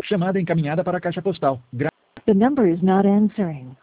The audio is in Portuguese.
Chamada encaminhada para a caixa postal. The number is not answering.